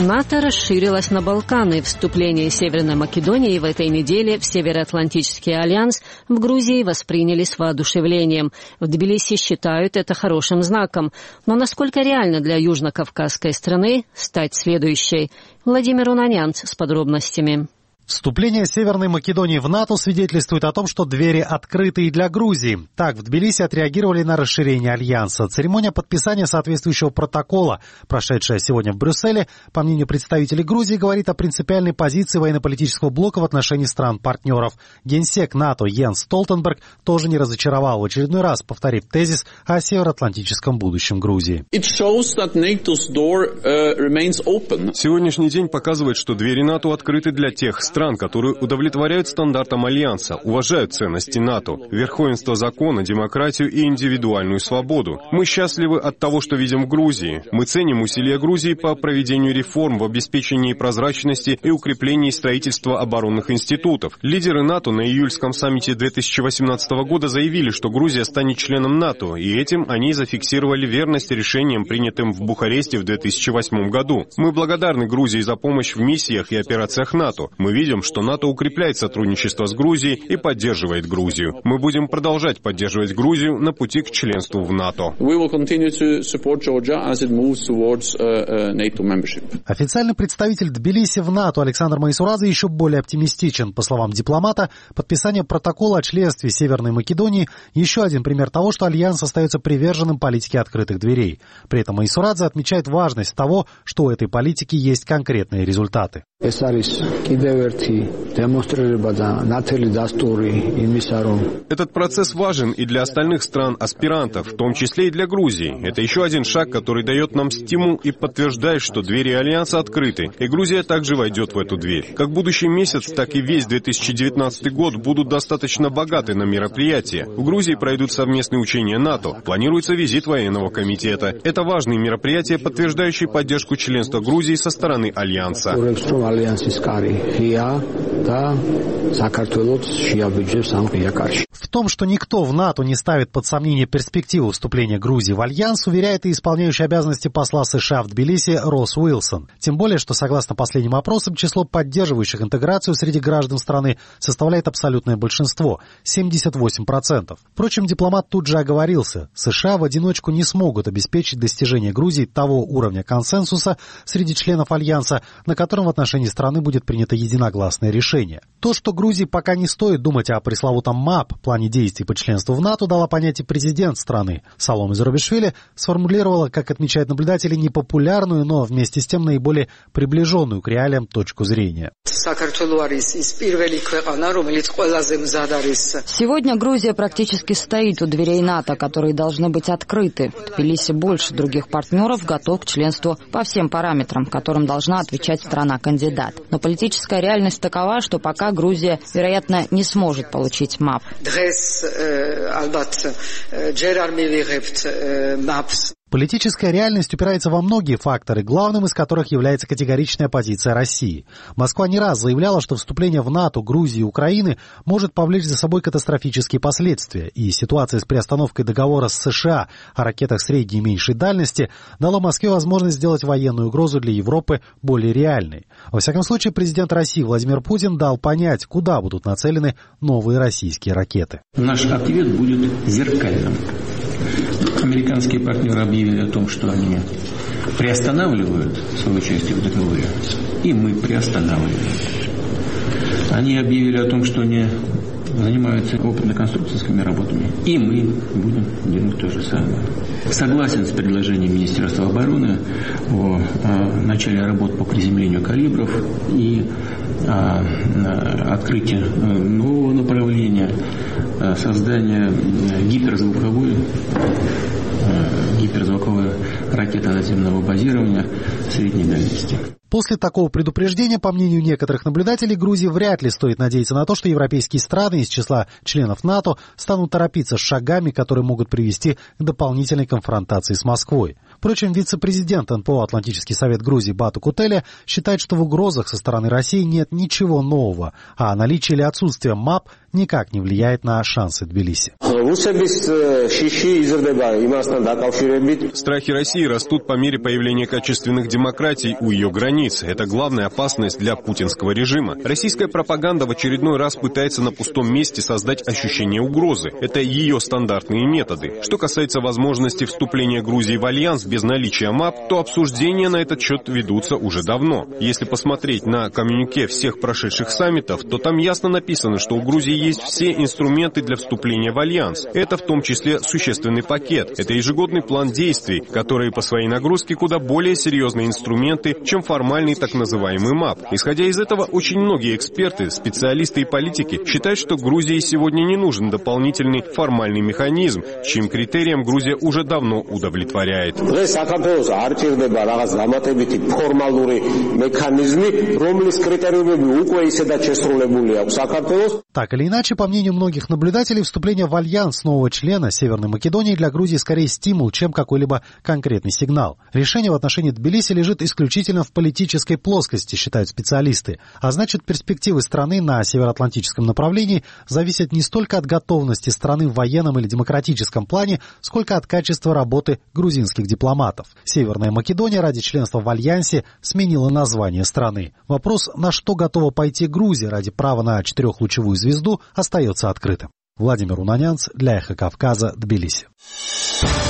НАТО расширилось на Балканы. Вступление Северной Македонии в этой неделе в Североатлантический альянс в Грузии восприняли с воодушевлением. В Тбилиси считают это хорошим знаком. Но насколько реально для южно-кавказской страны стать следующей? Владимир Унанянц с подробностями. Вступление Северной Македонии в НАТО свидетельствует о том, что двери открыты и для Грузии. Так, в Тбилиси отреагировали на расширение альянса. Церемония подписания соответствующего протокола, прошедшая сегодня в Брюсселе, по мнению представителей Грузии, говорит о принципиальной позиции военно-политического блока в отношении стран-партнеров. Генсек НАТО Йенс Столтенберг тоже не разочаровал, в очередной раз повторив тезис о североатлантическом будущем Грузии. Сегодняшний день показывает, что двери НАТО открыты для тех стран, которые удовлетворяют стандартам Альянса, уважают ценности НАТО, верховенство закона, демократию и индивидуальную свободу. Мы счастливы от того, что видим в Грузии. Мы ценим усилия Грузии по проведению реформ в обеспечении прозрачности и укреплении строительства оборонных институтов. Лидеры НАТО на июльском саммите 2018 года заявили, что Грузия станет членом НАТО, и этим они зафиксировали верность решениям, принятым в Бухаресте в 2008 году. Мы благодарны Грузии за помощь в миссиях и операциях НАТО. Мы видим, что НАТО укрепляет сотрудничество с Грузией и поддерживает Грузию. Мы будем продолжать поддерживать Грузию на пути к членству в НАТО. Официальный представитель Тбилиси в НАТО Александр Майсурадзе еще более оптимистичен. По словам дипломата, подписание протокола о членстве Северной Македонии – еще один пример того, что Альянс остается приверженным политике открытых дверей. При этом Майсурадзе отмечает важность того, что у этой политики есть конкретные результаты. Этот процесс важен и для остальных стран-аспирантов, в том числе и для Грузии. Это еще один шаг, который дает нам стимул и подтверждает, что двери Альянса открыты, и Грузия также войдет в эту дверь. Как будущий месяц, так и весь 2019 год будут достаточно богаты на мероприятия. В Грузии пройдут совместные учения НАТО, планируется визит военного комитета. Это важные мероприятия, подтверждающие поддержку членства Грузии со стороны Альянса. В том, что никто в НАТО не ставит под сомнение перспективу вступления Грузии в Альянс, уверяет и исполняющий обязанности посла США в Тбилиси Росс Уилсон. Тем более, что, согласно последним опросам, число поддерживающих интеграцию среди граждан страны составляет абсолютное большинство – 78%. Впрочем, дипломат тут же оговорился. США в одиночку не смогут обеспечить достижение Грузии того уровня консенсуса среди членов Альянса, на котором в отношении страны будет принято единогласное решение. То, что Грузии пока не стоит думать о пресловутом МАП, плане действий по членству в НАТО, дала понять и президент страны. Саломе Зурабишвили сформулировала, как отмечают наблюдатели, непопулярную, но вместе с тем наиболее приближенную к реалиям точку зрения. Сегодня Грузия практически стоит у дверей НАТО, которые должны быть открыты. Тбилиси больше других партнеров готов к членству по всем параметрам, которым должна отвечать страна-кандидат. Но политическая реальность такова, что пока Грузия, вероятно, не сможет получить МАП. Политическая реальность упирается во многие факторы, главным из которых является категоричная позиция России. Москва не раз заявляла, что вступление в НАТО Грузии и Украины может повлечь за собой катастрофические последствия, и ситуация с приостановкой договора с США о ракетах средней и меньшей дальности дала Москве возможность сделать военную угрозу для Европы более реальной. Во всяком случае, президент России Владимир Путин дал понять, куда будут нацелены новые российские ракеты. Наш ответ будет зеркальным. Американские партнеры объявили о том, что они приостанавливают свое участие в договоре, и мы приостанавливаем. Они объявили о том, что они занимаются опытно-конструкторскими работами, и мы будем делать то же самое. Согласен с предложением Министерства обороны о начале работ по приземлению калибров и открытие нового направления, создание гиперзвуковой ракеты наземного базирования средней дальности. После такого предупреждения, по мнению некоторых наблюдателей, Грузии вряд ли стоит надеяться на то, что европейские страны из числа членов НАТО станут торопиться с шагами, которые могут привести к дополнительной конфронтации с Москвой. Впрочем, вице-президент НПО «Атлантический совет Грузии» Бату Кутеля считает, что в угрозах со стороны России нет ничего нового, а наличие или отсутствие МАП никак не влияет на шансы Тбилиси. Страхи России растут по мере появления качественных демократий у ее границ. Это главная опасность для путинского режима. Российская пропаганда в очередной раз пытается на пустом месте создать ощущение угрозы. Это ее стандартные методы. Что касается возможности вступления Грузии в альянс без наличия МАП, то обсуждения на этот счет ведутся уже давно. Если посмотреть на коммюнике всех прошедших саммитов, то там ясно написано, что у Грузии есть все инструменты для вступления в альянс. Это в том числе существенный пакет. Это ежегодный план действий, которые по своей нагрузке куда более серьезные инструменты, чем формальный так называемый МАП. Исходя из этого, очень многие эксперты, специалисты и политики считают, что Грузии сегодня не нужен дополнительный формальный механизм, чьим критериям Грузия уже давно удовлетворяет. Так или иначе, по мнению многих наблюдателей, вступление в альянс нового члена Северной Македонии для Грузии скорее стимул, чем какой-либо конкретный сигнал. Решение в отношении Тбилиси лежит исключительно в политической плоскости, считают специалисты. А значит, перспективы страны на североатлантическом направлении зависят не столько от готовности страны в военном или демократическом плане, сколько от качества работы грузинских дипломатов. Северная Македония ради членства в альянсе сменила название страны. Вопрос, на что готова пойти Грузия ради права на четырехлучевую звезду, остается открытым. Владимир Унанянц для Эхо Кавказа, Тбилиси.